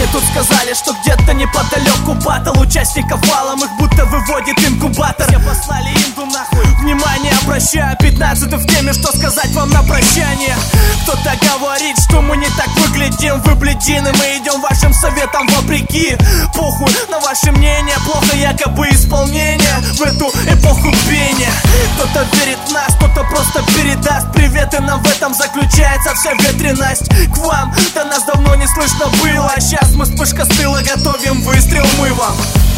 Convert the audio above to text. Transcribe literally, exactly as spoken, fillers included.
тут сказали, что где-то неподалеку батл участников валом, их будто выводит инкубатор. Все послали инду нахуй. Внимание обращаю, пятнадцатый в теме, что сказать вам на прощание. Кто-то говорит, что мы не так выглядим, вы бледины, мы идем вашим советам вопреки. Похуй на ваше мнение, плохо якобы исполнение в эту эпоху пения. Кто-то верит в нас, кто-то просто передаст привет, и нам в этом заключается вся ветреность. К вам до нас давно не слышно было, а сейчас мы вспышка с тыла готовим выстрел мы вам.